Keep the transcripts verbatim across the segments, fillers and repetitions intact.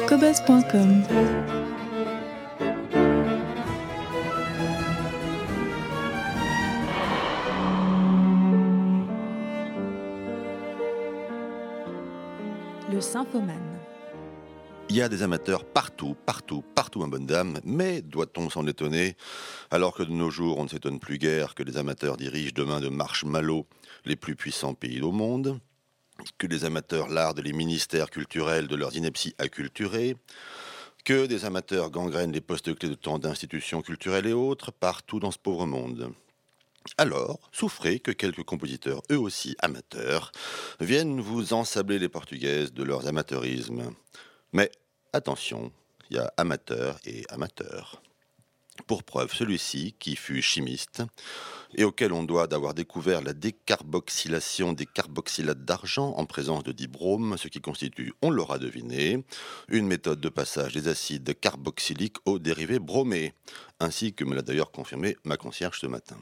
cobuzz point com. Le symphomane. Il y a des amateurs partout, partout, partout, ma bonne dame, mais doit-on s'en étonner, alors que de nos jours, on ne s'étonne plus guère que les amateurs dirigent demain de marshmallows les plus puissants pays au monde, que les amateurs lardent les ministères culturels de leurs inepties acculturées, que des amateurs gangrènent les postes clés de tant d'institutions culturelles et autres, partout dans ce pauvre monde. Alors, souffrez que quelques compositeurs, eux aussi amateurs, viennent vous ensabler les portugaises de leurs amateurismes. Mais attention, il y a amateur et amateur. Pour preuve, celui-ci, qui fut chimiste, et auquel on doit d'avoir découvert la décarboxylation des carboxylates d'argent en présence de dibrome, ce qui constitue, on l'aura deviné, une méthode de passage des acides carboxyliques aux dérivés bromés, ainsi que me l'a d'ailleurs confirmé ma concierge ce matin.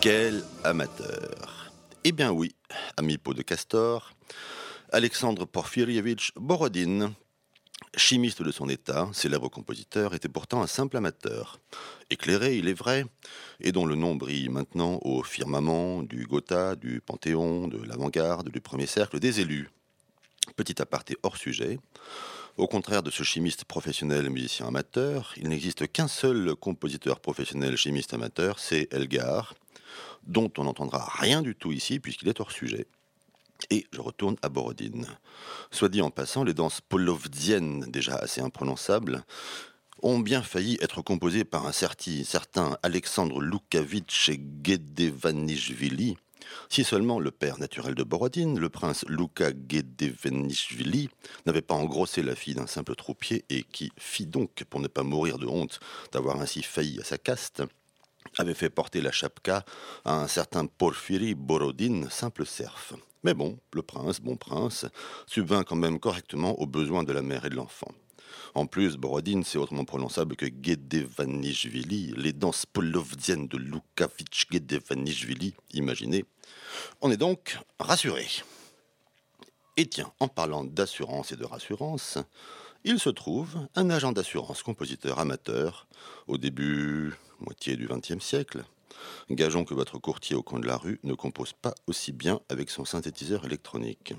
Quel amateur! Eh bien oui, ami pot de castor, Alexandre Porfirievitch Borodine, chimiste de son état, célèbre compositeur, était pourtant un simple amateur. Éclairé, il est vrai, et dont le nom brille maintenant au firmament du Gotha, du Panthéon, de l'avant-garde, du premier cercle des élus. Petit aparté hors sujet. Au contraire de ce chimiste professionnel musicien amateur, il n'existe qu'un seul compositeur professionnel chimiste amateur, c'est Elgar, dont on n'entendra rien du tout ici puisqu'il est hors sujet. Et je retourne à Borodine. Soit dit en passant, les danses polovdiennes, déjà assez imprononçables, ont bien failli être composées par un certi- certain Alexandre Loukavitch Guedevanishvili, si seulement le père naturel de Borodine, le prince Louka Guedevanishvili, n'avait pas engrossé la fille d'un simple troupier et qui fit donc, pour ne pas mourir de honte d'avoir ainsi failli à sa caste, avait fait porter la chapka à un certain Porfiri Borodine, simple serf. Mais bon, le prince, bon prince, subvint quand même correctement aux besoins de la mère et de l'enfant. En plus, Borodine, c'est autrement prononçable que Guedevanishvili, les danses polovdiennes de Loukavitch Guedevanishvili, imaginez. On est donc rassuré. Et tiens, en parlant d'assurance et de rassurance, il se trouve un agent d'assurance compositeur amateur au début, moitié du vingtième siècle. Gageons que votre courtier au coin de la rue ne compose pas aussi bien avec son synthétiseur électronique.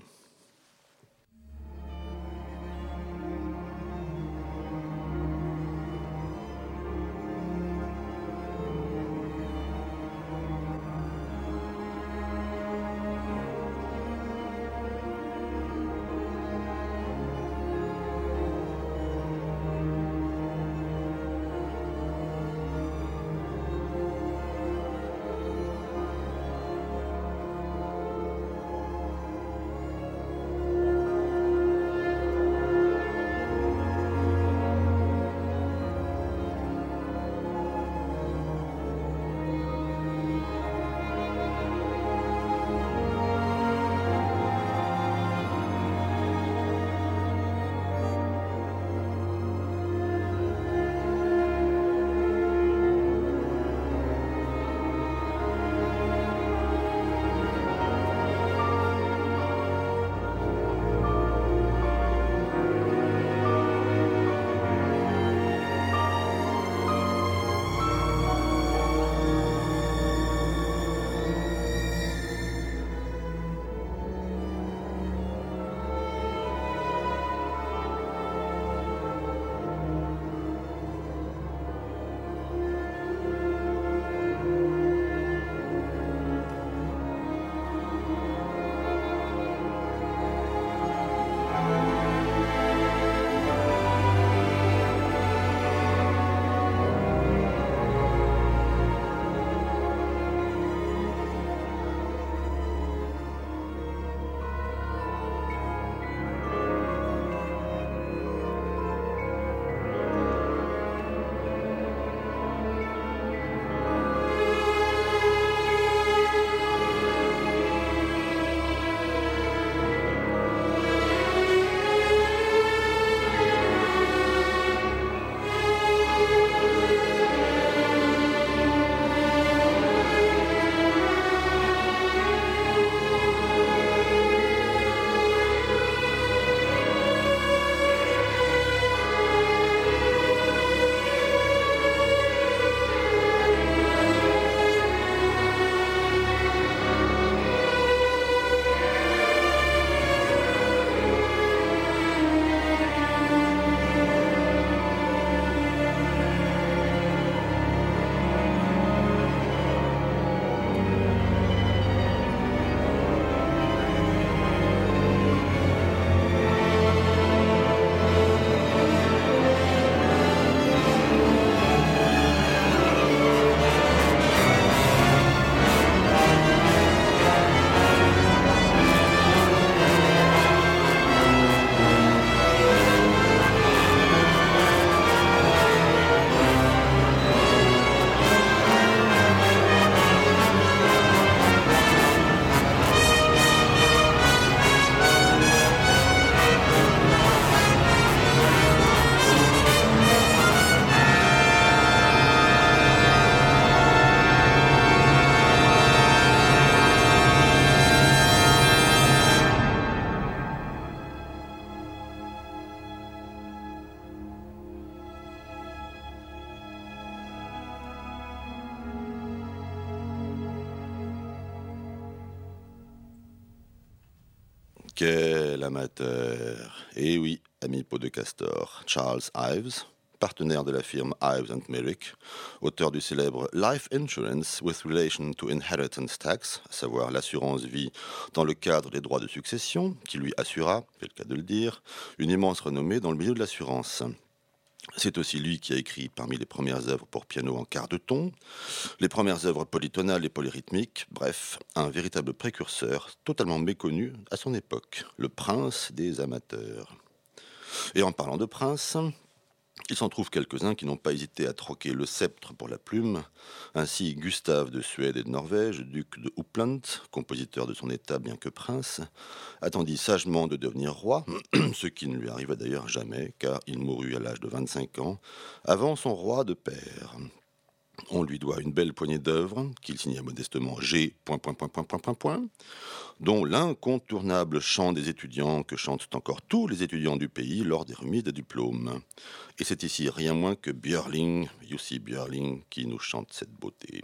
Quel amateur! Eh oui, ami pot de castor, Charles Ives, partenaire de la firme Ives and Merrick, auteur du célèbre Life Insurance with Relation to Inheritance Tax, à savoir l'assurance vie dans le cadre des droits de succession, qui lui assura, c'est le cas de le dire, une immense renommée dans le milieu de l'assurance. C'est aussi lui qui a écrit parmi les premières œuvres pour piano en quart de ton, les premières œuvres polytonales et polyrythmiques, bref, un véritable précurseur totalement méconnu à son époque, le prince des amateurs. Et en parlant de prince, il s'en trouve quelques-uns qui n'ont pas hésité à troquer le sceptre pour la plume. Ainsi, Gustave de Suède et de Norvège, duc de Uppland, compositeur de son état bien que prince, attendit sagement de devenir roi, ce qui ne lui arriva d'ailleurs jamais, car il mourut à l'âge de vingt-cinq ans, avant son roi de père. On lui doit une belle poignée d'œuvres, qu'il signa modestement G. Point, point, point, point, point, point, point, dont l'incontournable chant des étudiants que chantent encore tous les étudiants du pays lors des remises de diplômes. Et c'est ici rien moins que Björling, Jussi Björling, qui nous chante cette beauté.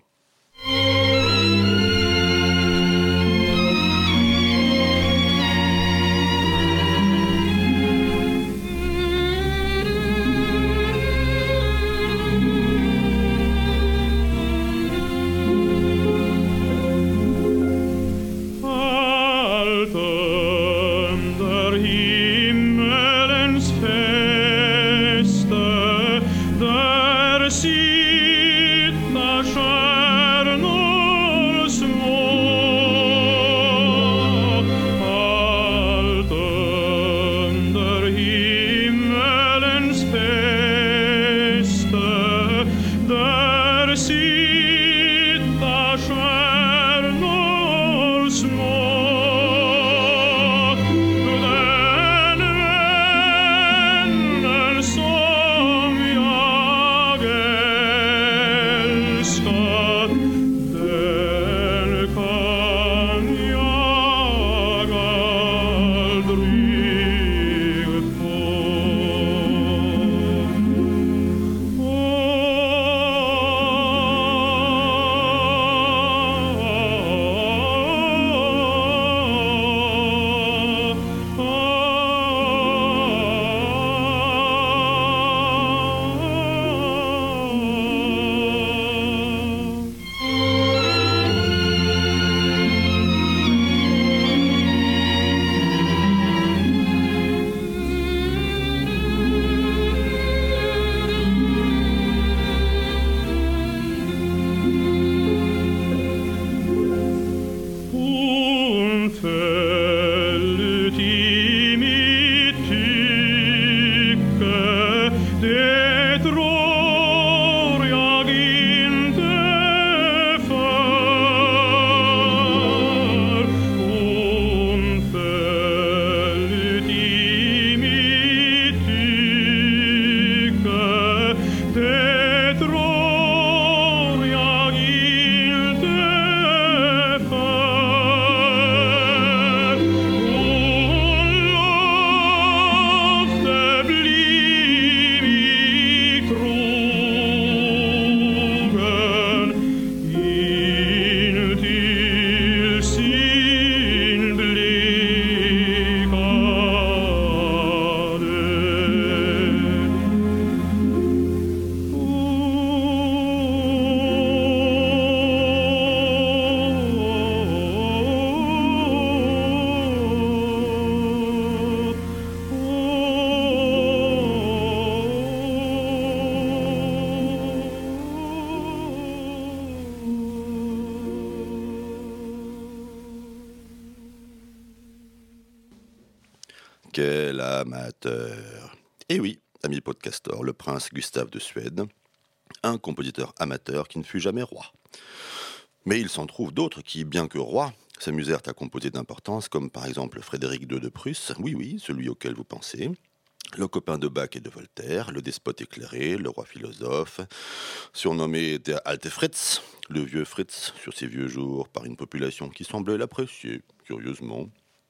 Quel amateur! Et oui, ami podcastor, le prince Gustave de Suède, un compositeur amateur qui ne fut jamais roi. Mais il s'en trouve d'autres qui, bien que rois, s'amusèrent à composer d'importance, comme par exemple Frédéric deux de Prusse, oui oui, celui auquel vous pensez, le copain de Bach et de Voltaire, le despote éclairé, le roi philosophe, surnommé Der Alte Fritz, le vieux Fritz, sur ses vieux jours, par une population qui semblait l'apprécier, curieusement,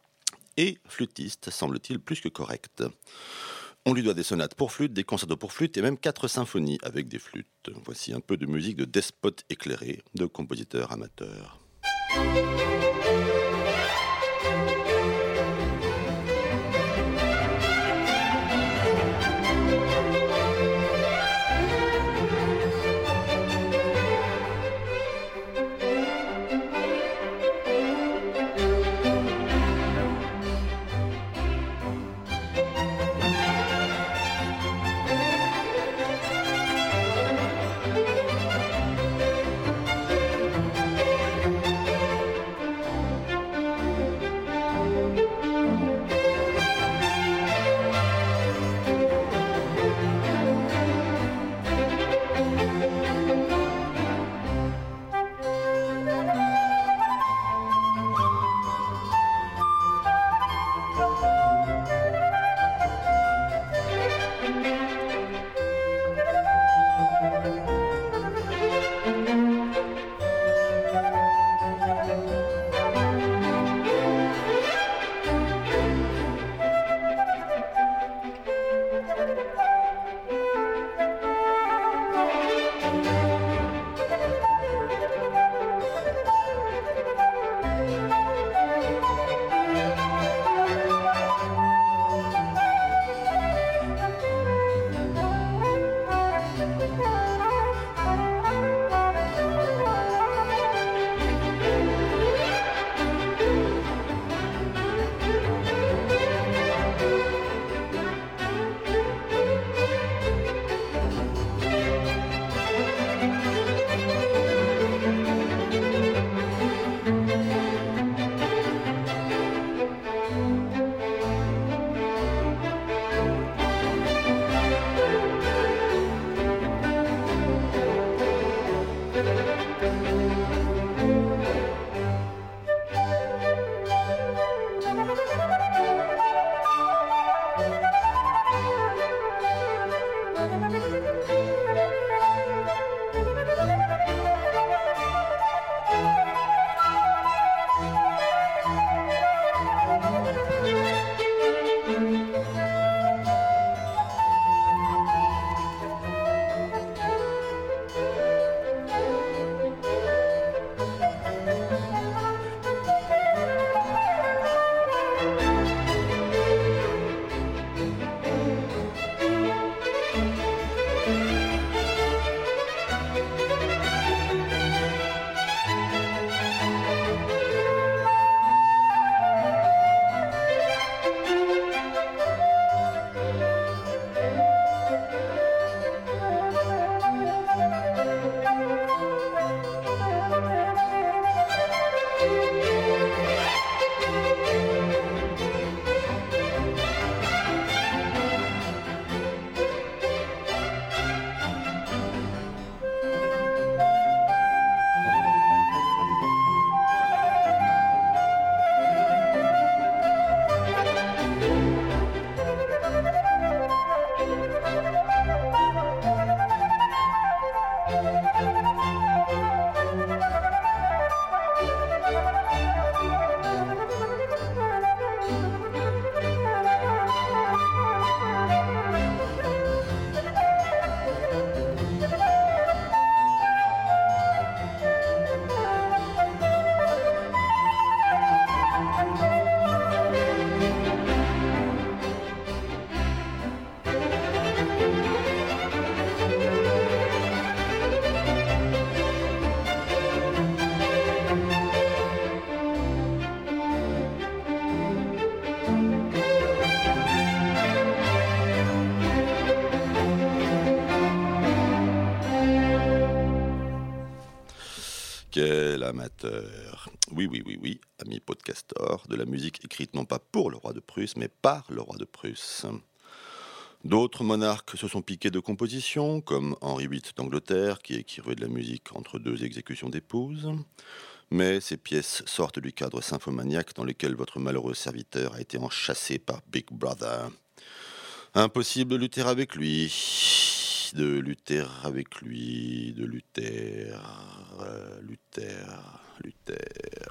et flûtiste, semble-t-il, plus que correct. On lui doit des sonates pour flûte, des concertos pour flûte et même quatre symphonies avec des flûtes. Voici un peu de musique de despote éclairé, de compositeur amateur. quel amateur. Oui, oui, oui, oui, ami podcastor, de la musique écrite non pas pour le roi de Prusse, mais par le roi de Prusse. D'autres monarques se sont piqués de compositions, comme Henri huit d'Angleterre, qui écrivait de la musique entre deux exécutions d'épouses. Mais ces pièces sortent du cadre symphomaniaque dans lequel votre malheureux serviteur a été enchâssé par Big Brother. Impossible de lutter avec lui, de lutter avec lui, de lutter, euh, lutter, lutter.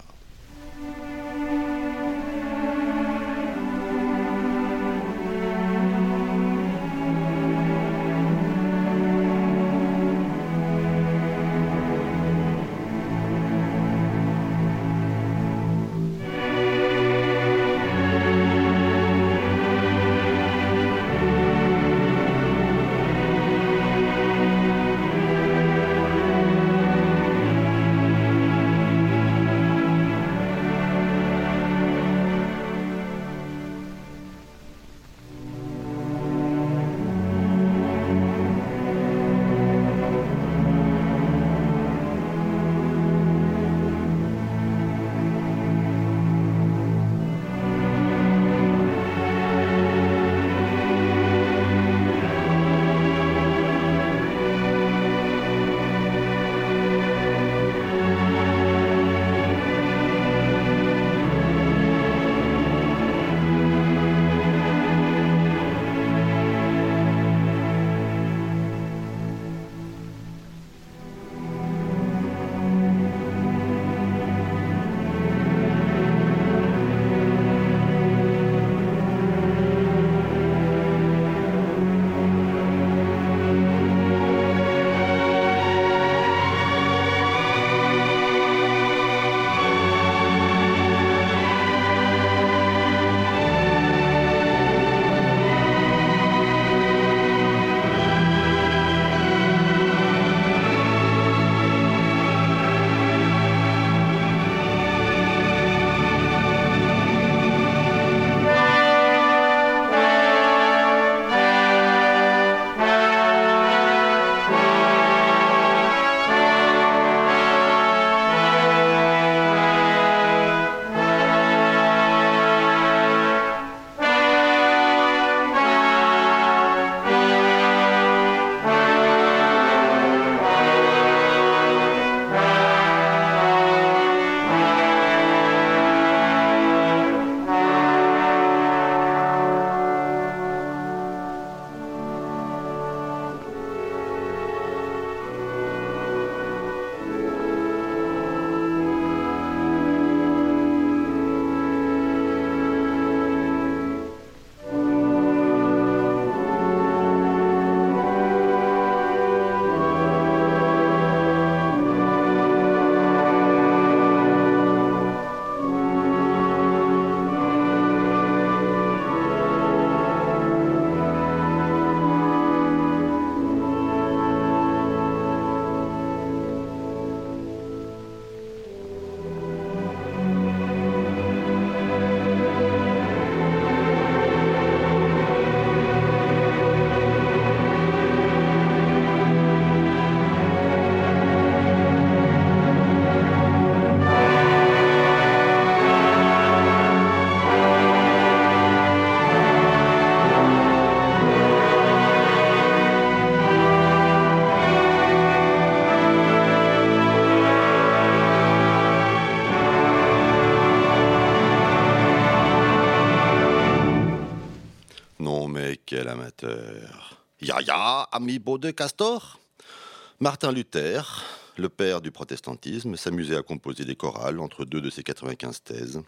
Quel amateur. Ya ya, ami beau de Castor. Martin Luther, le père du protestantisme, s'amusait à composer des chorales entre deux de ses quatre-vingt-quinze thèses.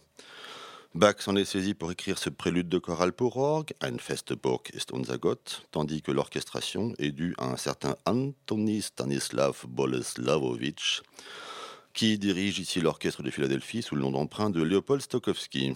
Bach s'en est saisi pour écrire ce prélude de chorale pour orgue, Ein feste Burg ist unser Gott, tandis que l'orchestration est due à un certain Antoni Stanislav Boleslavovitch, qui dirige ici l'orchestre de Philadelphie sous le nom d'emprunt de Léopold Stokowski.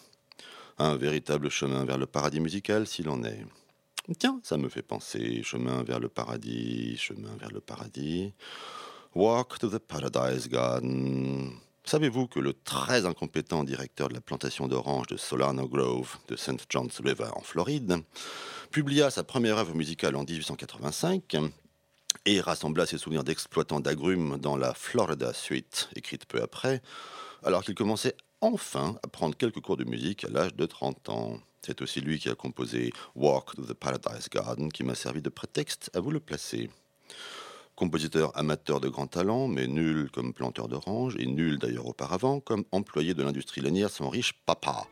Un véritable chemin vers le paradis musical, s'il en est. Tiens, ça me fait penser, chemin vers le paradis, chemin vers le paradis. Walk to the Paradise Garden. Savez-vous que le très incompétent directeur de la plantation d'oranges de Solano Grove, de Saint John's River en Floride, publia sa première œuvre musicale en dix-huit cent quatre-vingt-cinq, et rassembla ses souvenirs d'exploitant d'agrumes dans la Florida Suite, écrite peu après, alors qu'il commençait enfin à prendre quelques cours de musique à l'âge de trente ans. C'est aussi lui qui a composé Walk to the Paradise Garden, qui m'a servi de prétexte à vous le placer. Compositeur amateur de grand talent, mais nul comme planteur d'oranges, et nul d'ailleurs auparavant comme employé de l'industrie lainière, son riche papa.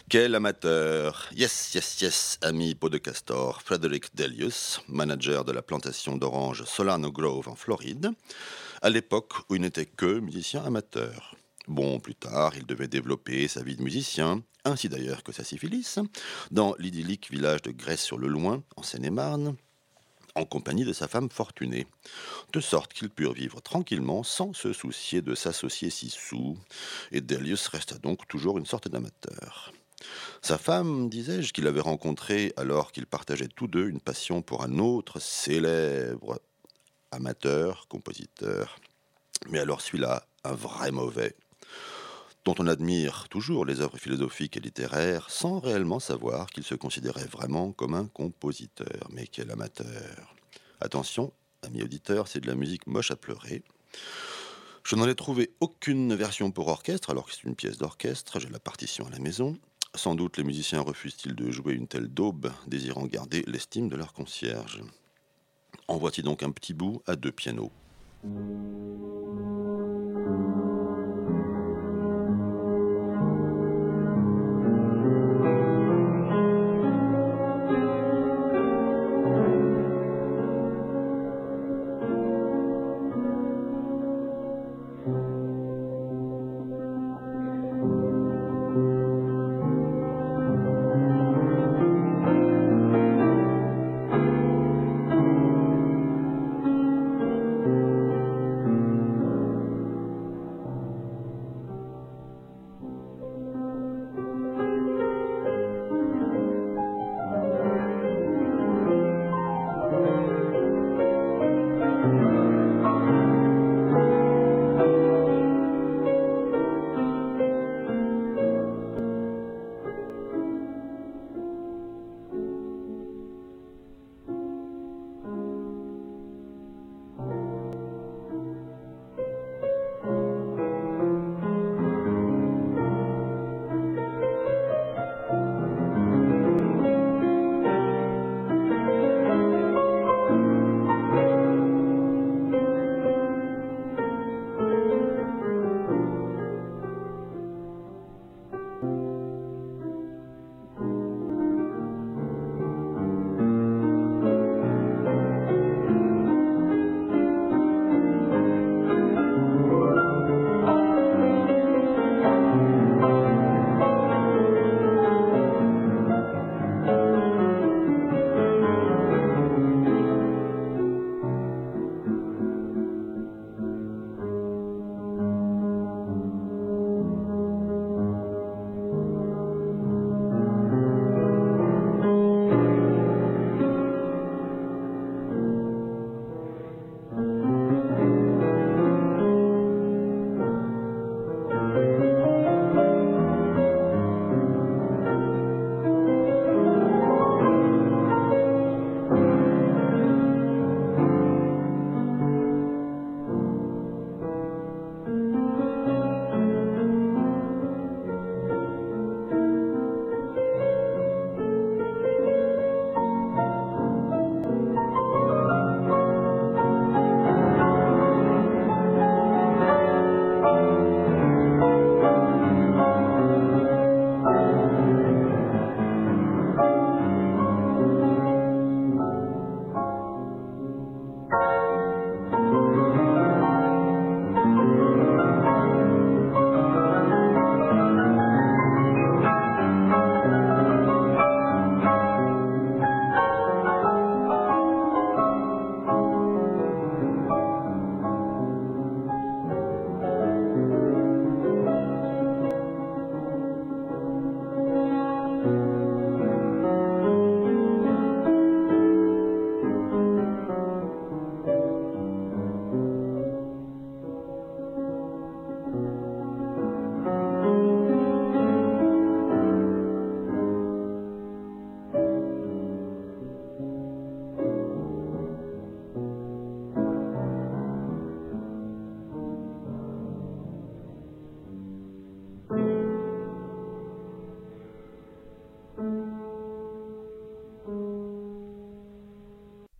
Quel amateur! Yes, yes, yes, ami podcastor Frederick Delius, manager de la plantation d'oranges Solano Grove en Floride, à l'époque où il n'était que musicien amateur. Bon, plus tard, il devait développer sa vie de musicien, ainsi d'ailleurs que sa syphilis, dans l'idyllique village de Grèce-sur-le-Loing, en Seine-et-Marne, en compagnie de sa femme fortunée, de sorte qu'ils purent vivre tranquillement sans se soucier de s'associer si sous, et Delius resta donc toujours une sorte d'amateur. Sa femme, disais-je, qu'il avait rencontrée alors qu'ils partageaient tous deux une passion pour un autre célèbre amateur, compositeur, mais alors celui-là, un vrai mauvais, dont on admire toujours les œuvres philosophiques et littéraires sans réellement savoir qu'il se considérait vraiment comme un compositeur. Mais quel amateur! Attention, amis auditeurs, c'est de la musique moche à pleurer. Je n'en ai trouvé aucune version pour orchestre, alors que c'est une pièce d'orchestre, j'ai la partition à la maison. Sans doute les musiciens refusent-ils de jouer une telle daube, désirant garder l'estime de leur concierge. En voici donc un petit bout à deux pianos.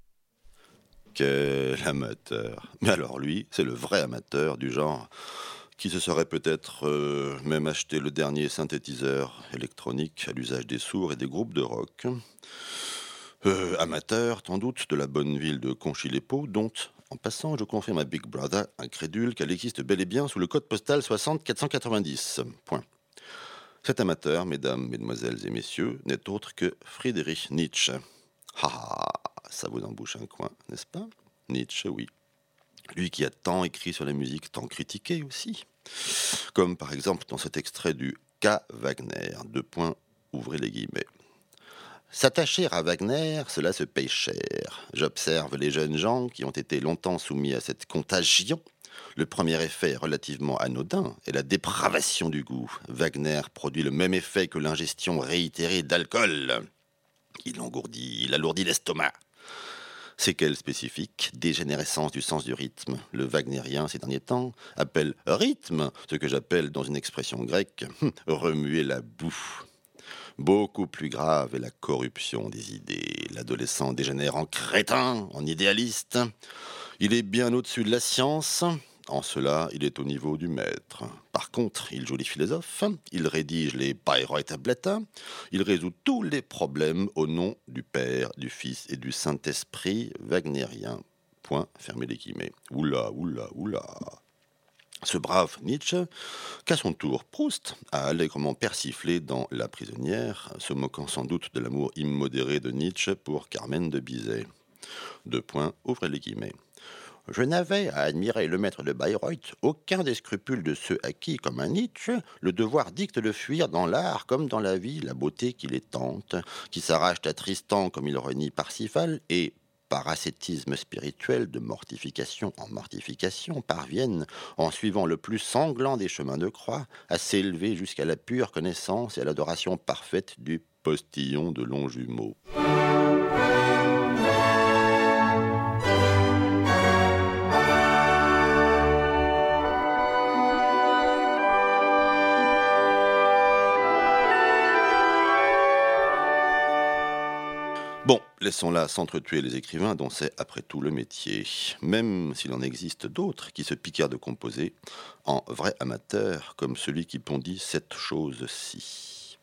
Quel amateur! Mais alors lui, c'est le vrai amateur du genre qui se serait peut-être euh, même acheté le dernier synthétiseur électronique à l'usage des sourds et des groupes de rock. Euh, amateur, sans doute, de la bonne ville de Conchy-les-Paux, dont, en passant, je confirme à Big Brother, incrédule, qu'elle existe bel et bien sous le code postal soixante quatre cent quatre-vingt-dix. Point. Cet amateur, mesdames, mesdemoiselles et messieurs, n'est autre que Friedrich Nietzsche. Ah, ça vous embouche un coin, n'est-ce pas? Nietzsche, oui. Lui qui a tant écrit sur la musique, tant critiqué aussi. Comme par exemple dans cet extrait du K. Wagner, deux points, ouvrez les guillemets. S'attacher à Wagner, cela se paye cher. J'observe les jeunes gens qui ont été longtemps soumis à cette contagion. Le premier effet est relativement anodin est la dépravation du goût. Wagner produit le même effet que l'ingestion réitérée d'alcool. Il engourdit, il alourdit l'estomac. Séquelles spécifiques, dégénérescence du sens du rythme. Le wagnérien, ces derniers temps, appelle rythme, ce que j'appelle, dans une expression grecque, remuer la boue. Beaucoup plus grave est la corruption des idées. L'adolescent dégénère en crétin, en idéaliste. Il est bien au-dessus de la science. En cela, il est au niveau du maître. Par contre, il joue les philosophes, il rédige les Bayreuther-Blätter, il résout tous les problèmes au nom du Père, du Fils et du Saint-Esprit wagnérien. Point, fermez les guillemets. Oula, oula, oula. Ce brave Nietzsche, qu'à son tour Proust a allègrement persiflé dans La prisonnière, se moquant sans doute de l'amour immodéré de Nietzsche pour Carmen de Bizet. Deux points, ouvrez les guillemets. Je n'avais à admirer le maître de Bayreuth aucun des scrupules de ceux à qui, comme un Nietzsche, le devoir dicte de fuir dans l'art comme dans la vie la beauté qui les tente, qui s'arrachent à Tristan comme il renie Parsifal et, par ascétisme spirituel de mortification en mortification, parviennent, en suivant le plus sanglant des chemins de croix, à s'élever jusqu'à la pure connaissance et à l'adoration parfaite du postillon de Longjumeau. Bon, laissons là s'entretuer les écrivains dont c'est après tout le métier, même s'il en existe d'autres qui se piquèrent de composer en vrais amateurs, comme celui qui pondit cette chose-ci.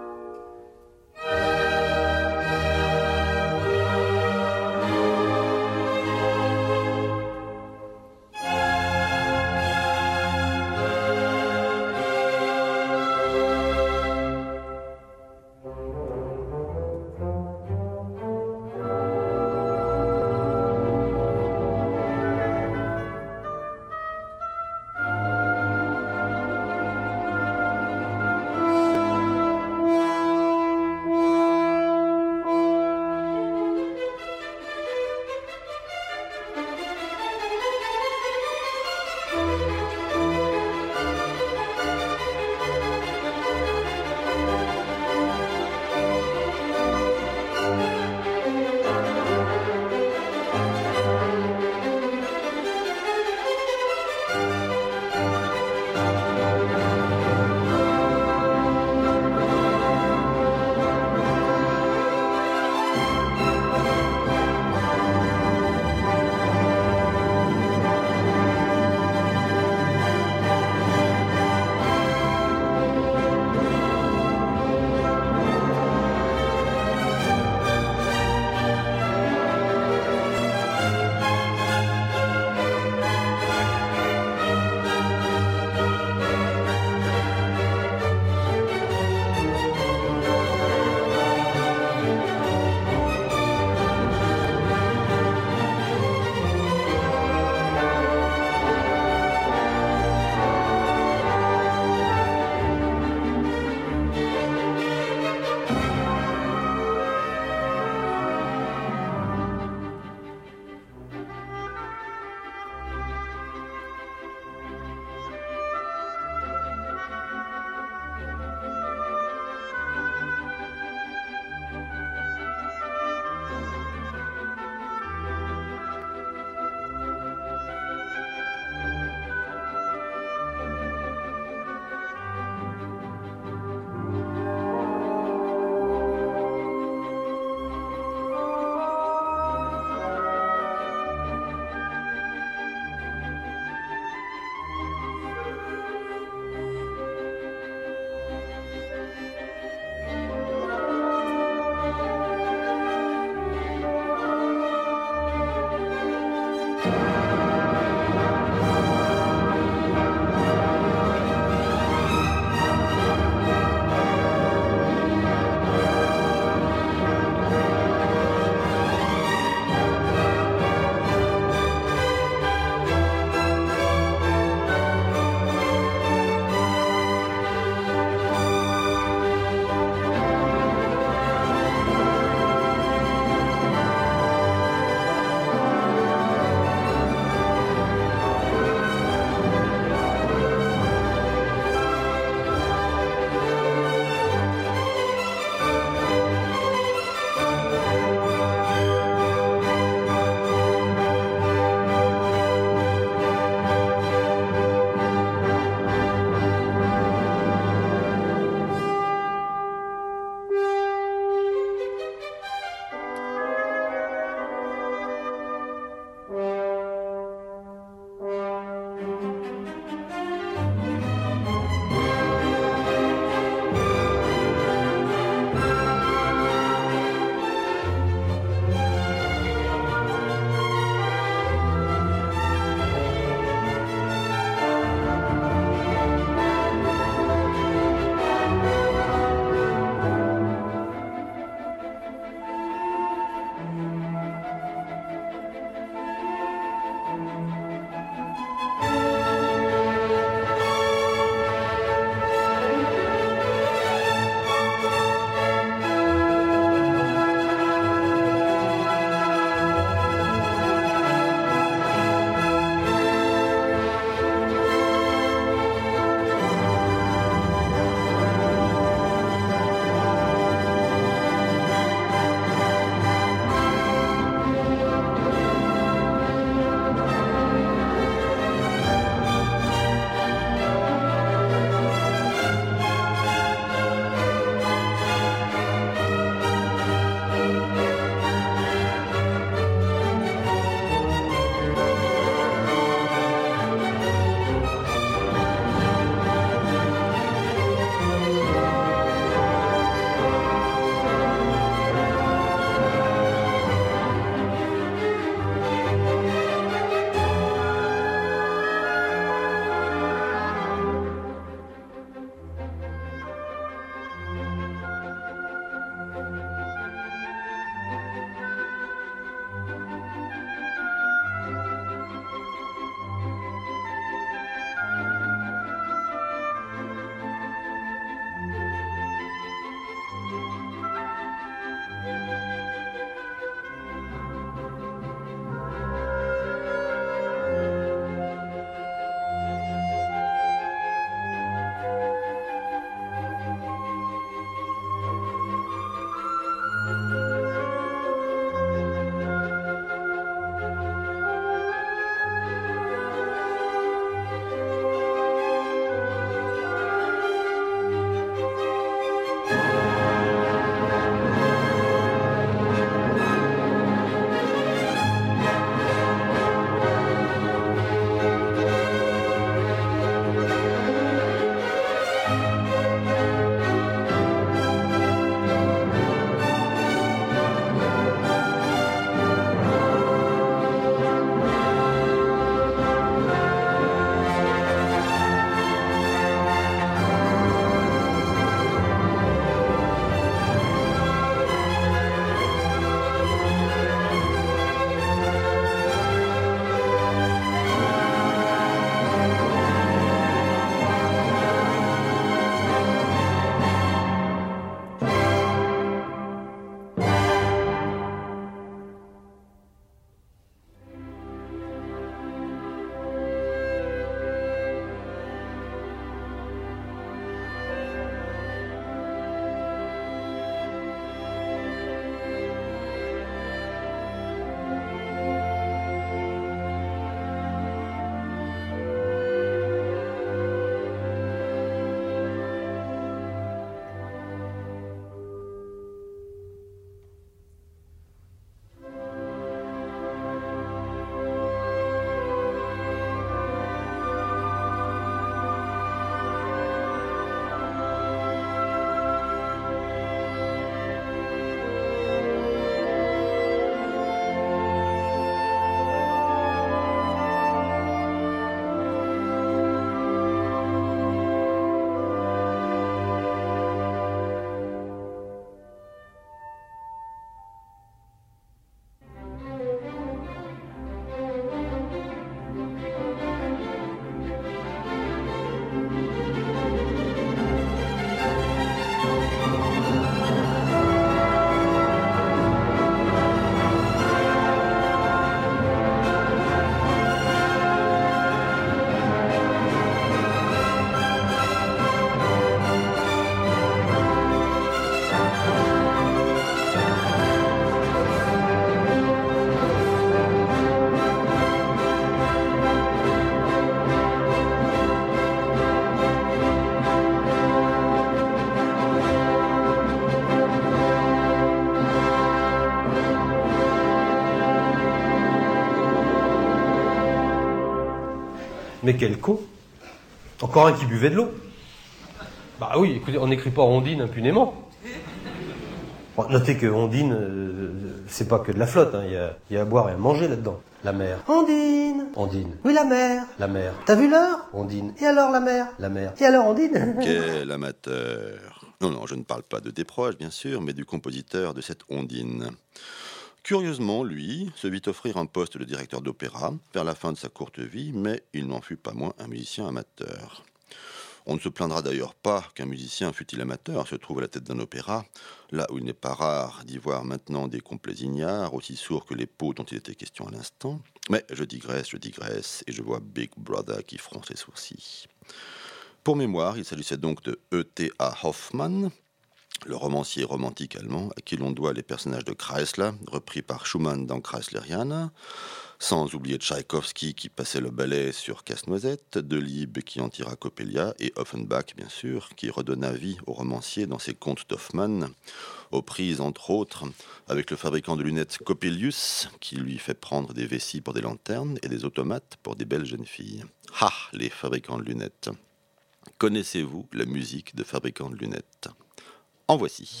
Mais quel con. Encore un qui buvait de l'eau. Bah oui, écoutez, on n'écrit pas Ondine impunément. Bon, notez que Ondine, euh, c'est pas que de la flotte, hein. Il y a, il y a à boire et à manger là-dedans. La mer. Ondine. Ondine. Oui, la mer. La mer. T'as vu l'heure? Ondine. Et alors la mer? La mer. Et alors Ondine? Quel amateur. Non, non, je ne parle pas de Desproges, bien sûr, mais du compositeur de cette Ondine. Curieusement, lui se vit offrir un poste de directeur d'opéra vers la fin de sa courte vie, mais il n'en fut pas moins un musicien amateur. On ne se plaindra d'ailleurs pas qu'un musicien, fût-il amateur, se trouve à la tête d'un opéra, là où il n'est pas rare d'y voir maintenant des complets ignares, aussi sourds que les pots dont il était question à l'instant. Mais je digresse, je digresse, et je vois Big Brother qui fronce les sourcils. Pour mémoire, il s'agissait donc de E T A Hoffmann, le romancier romantique allemand à qui l'on doit les personnages de Kreisler, repris par Schumann dans Kreisleriana, sans oublier Tchaïkovski qui passait le ballet sur Casse-Noisette, Delibes qui en tira Coppelia, et Offenbach, bien sûr, qui redonna vie au romancier dans ses contes d'Hoffmann, aux prises, entre autres, avec le fabricant de lunettes Coppelius, qui lui fait prendre des vessies pour des lanternes et des automates pour des belles jeunes filles. Ah, les fabricants de lunettes! Connaissez-vous la musique de fabricants de lunettes? En voici.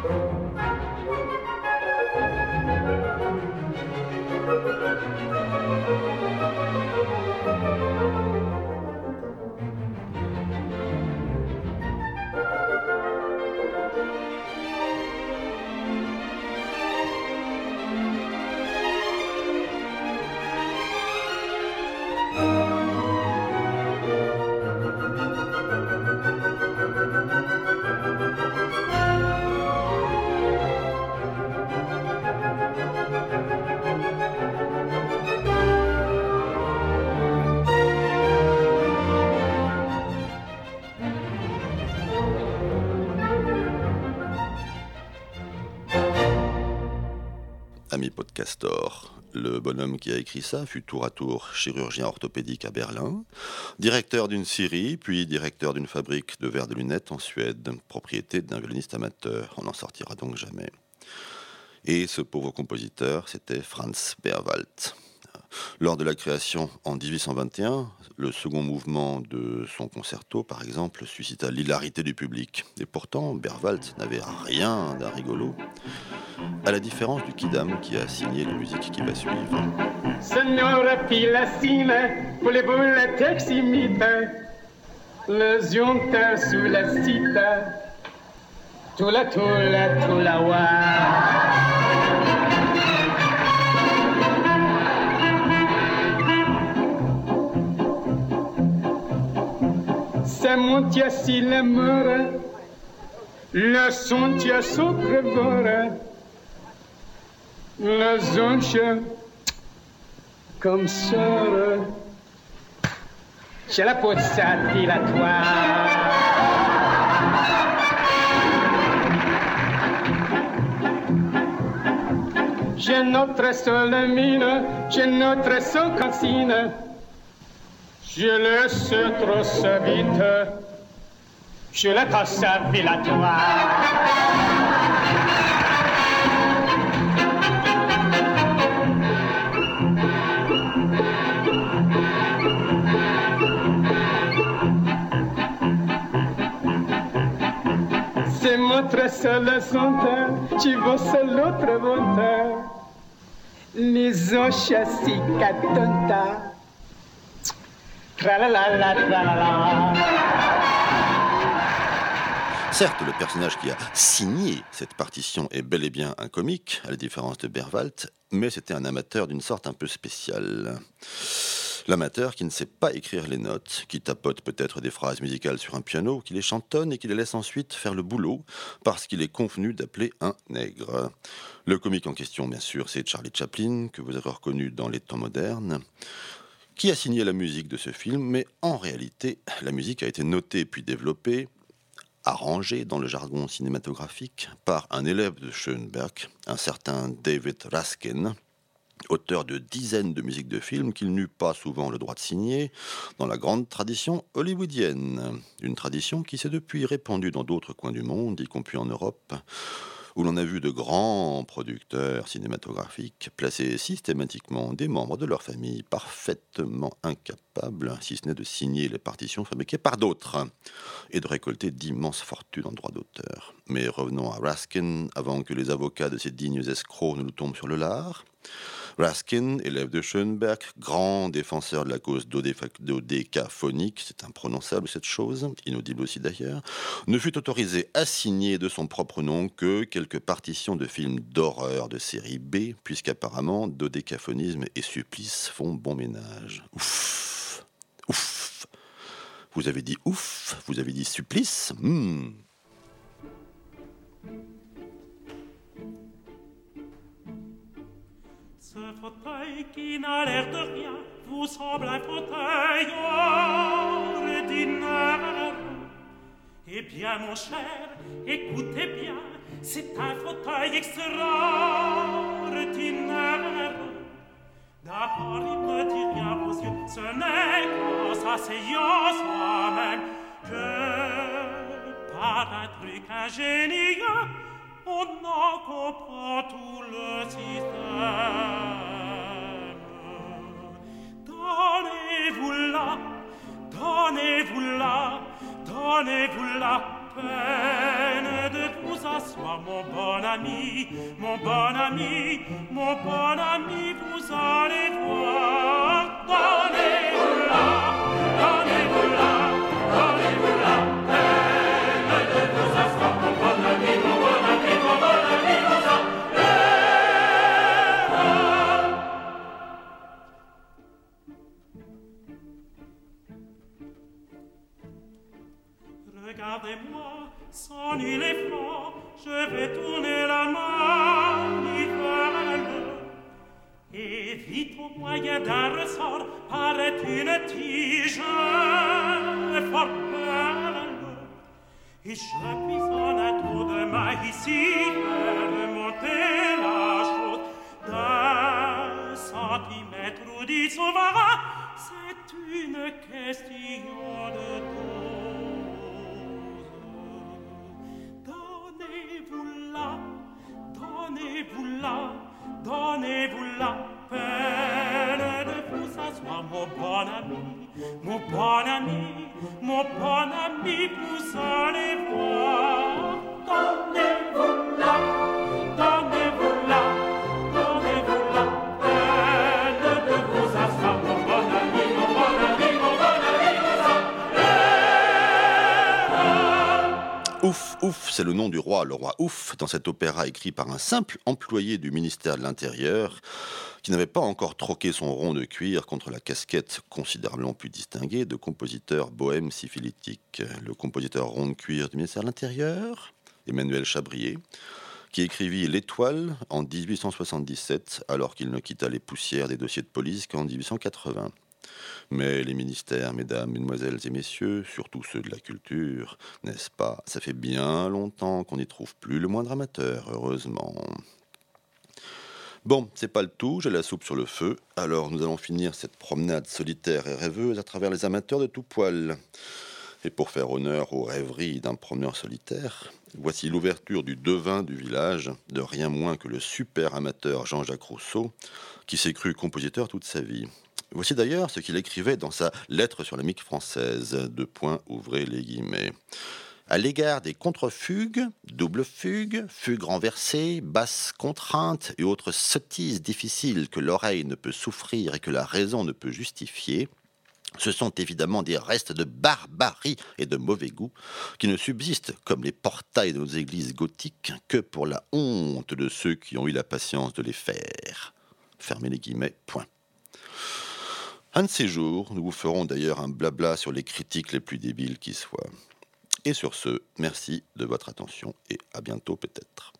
Ami Podcastor, le bonhomme qui a écrit ça fut tour à tour chirurgien orthopédique à Berlin, directeur d'une scierie, puis directeur d'une fabrique de verres de lunettes en Suède, propriété d'un violoniste amateur. On n'en sortira donc jamais. Et ce pauvre compositeur, c'était Franz Berwald. Lors de la création en dix-huit cent vingt et un, le second mouvement de son concerto, par exemple, suscita l'hilarité du public. Et pourtant, Berwald n'avait rien d'un rigolo, à la différence du Kidam qui a signé la musique qui va suivre. Signora Pilassine, voulez-vous la teximite? Le zionta sous la cita, tula tula tula wa. C'est mon tia si l'amour, le son tia soprevore, le zonche comme ça, j'ai la peau de sa dilatoire. J'ai notre seule mine, j'ai notre seule consigne. Je laisse trop sa vite, je la passe à Villatoire. C'est notre seule sonde, tu vois seul l'autre bonheur. Les anges chassis catonta. Certes, le personnage qui a signé cette partition est bel et bien un comique, à la différence de Berwald, mais c'était un amateur d'une sorte un peu spéciale. L'amateur qui ne sait pas écrire les notes, qui tapote peut-être des phrases musicales sur un piano, qui les chantonne et qui les laisse ensuite faire le boulot, parce qu'il est convenu d'appeler un nègre. Le comique en question, bien sûr, c'est Charlie Chaplin, que vous avez reconnu dans les temps modernes, qui a signé la musique de ce film, mais en réalité, la musique a été notée puis développée, arrangée dans le jargon cinématographique, par un élève de Schoenberg, un certain David Raskin, auteur de dizaines de musiques de films qu'il n'eut pas souvent le droit de signer, dans la grande tradition hollywoodienne. Une tradition qui s'est depuis répandue dans d'autres coins du monde, y compris en Europe, où l'on a vu de grands producteurs cinématographiques placer systématiquement des membres de leur famille parfaitement incapables, si ce n'est de signer les partitions fabriquées par d'autres, et de récolter d'immenses fortunes en droit d'auteur. Mais revenons à Raskin, avant que les avocats de ces dignes escrocs ne nous tombent sur le lard. Raskin, élève de Schoenberg, grand défenseur de la cause dodécaphonique, c'est imprononçable cette chose, inaudible aussi d'ailleurs, ne fut autorisé à signer de son propre nom que quelques partitions de films d'horreur de série B, puisqu'apparemment dodécaphonisme et supplice font bon ménage. Ouf, ouf. Vous avez dit ouf, vous avez dit supplice. Hmm. Ce fauteuil qui n'a l'air de rien vous semble un fauteuil ordinaire. Eh bien, mon cher, écoutez bien, c'est un fauteuil extraordinaire. D'abord, il ne dit rien aux yeux, ce n'est qu'en s'asseyant soi-même que, par un truc ingénieux, on en comprend tout le système. Donnez-vous là, donnez-vous là, donnez-vous là, peine de vous asseoir, mon bon ami, mon bon ami, mon bon ami, vous allez voir. Donnez-vous là, donnez-vous là, donnez-vous la peine de vous asseoir, mon bon ami, mon bon ami, mon bon ami, vous allez. Regardez-moi, sans nul effort, je vais tourner la manivelle. Et vite au moyen d'un ressort paraît une tige fort belle. Et j'appuie en un tour de main ici, faire remonter la chose d'un centimètre ou dix au varat. C'est une question de dose. Donnez-vous là, donnez-vous là, donnez-vous la peine de vous asseoir, mon bon ami, mon bon ami, mon bon ami, vous allez voir. Donnez-vous là, donnez-vous là, donnez-vous la peine de vous asseoir, mon bon ami, mon bon ami, mon bon ami, vous allez. Ouf, ouf, c'est le nom du roi, le roi Ouf, dans cet opéra écrit par un simple employé du ministère de l'Intérieur qui n'avait pas encore troqué son rond de cuir contre la casquette considérablement plus distinguée de compositeur bohème syphilitique. Le compositeur rond de cuir du ministère de l'Intérieur, Emmanuel Chabrier, qui écrivit L'Étoile en dix-huit cent soixante-dix-sept, alors qu'il ne quitta les poussières des dossiers de police qu'en dix-huit cent quatre-vingts. Mais les ministères, mesdames, mesdemoiselles et messieurs, surtout ceux de la culture, n'est-ce pas, ça fait bien longtemps qu'on n'y trouve plus le moindre amateur, heureusement. Bon, c'est pas le tout, j'ai la soupe sur le feu, alors nous allons finir cette promenade solitaire et rêveuse à travers les amateurs de tout poil. Et pour faire honneur aux rêveries d'un promeneur solitaire, voici l'ouverture du devin du village, de rien moins que le super amateur Jean-Jacques Rousseau, qui s'est cru compositeur toute sa vie. Voici d'ailleurs ce qu'il écrivait dans sa lettre sur la musique française, deux points, ouvrez les guillemets. À l'égard des contrefugues, doubles fugues, fugues renversées, basses contraintes et autres sottises difficiles que l'oreille ne peut souffrir et que la raison ne peut justifier, ce sont évidemment des restes de barbarie et de mauvais goût qui ne subsistent, comme les portails de nos églises gothiques, que pour la honte de ceux qui ont eu la patience de les faire. Fermez les guillemets, point. Un de ces jours, nous vous ferons d'ailleurs un blabla sur les critiques les plus débiles qui soient. Et sur ce, merci de votre attention et à bientôt peut-être.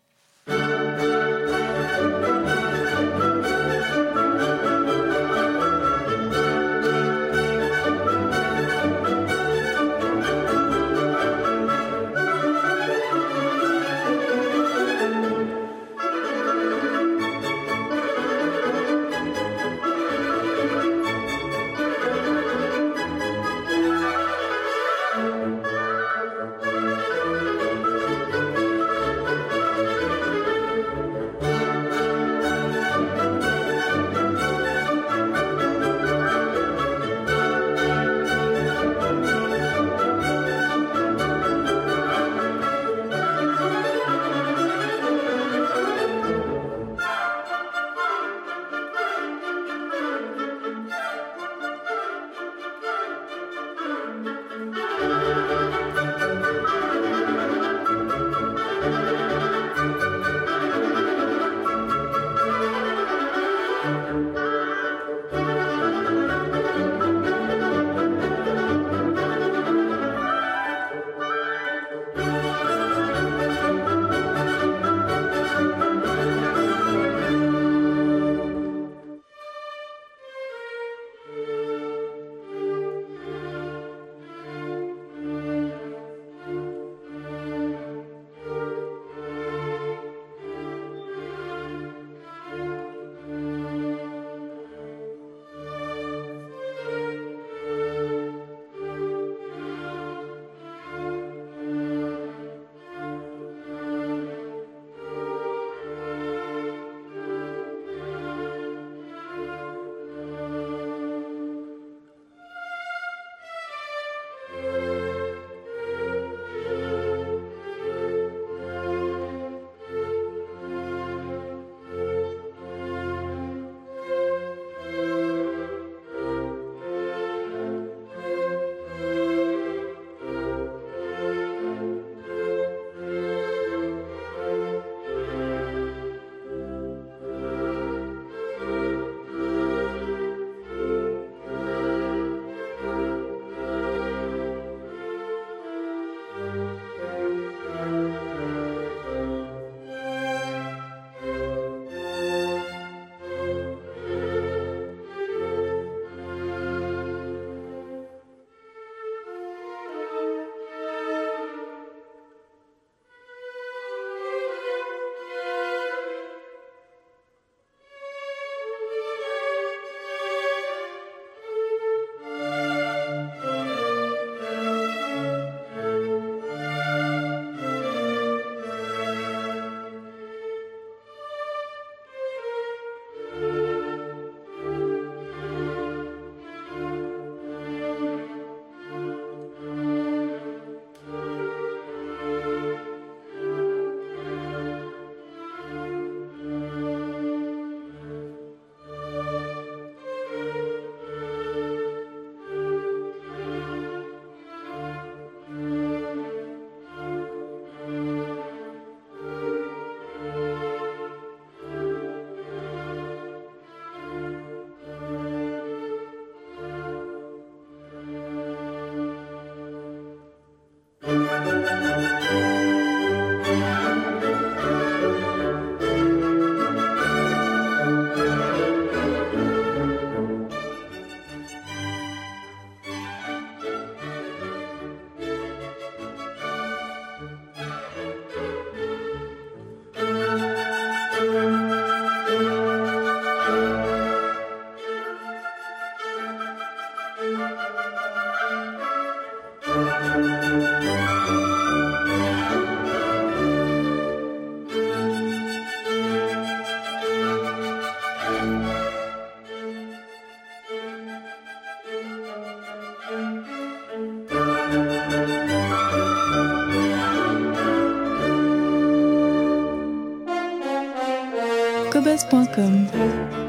cobuzz point com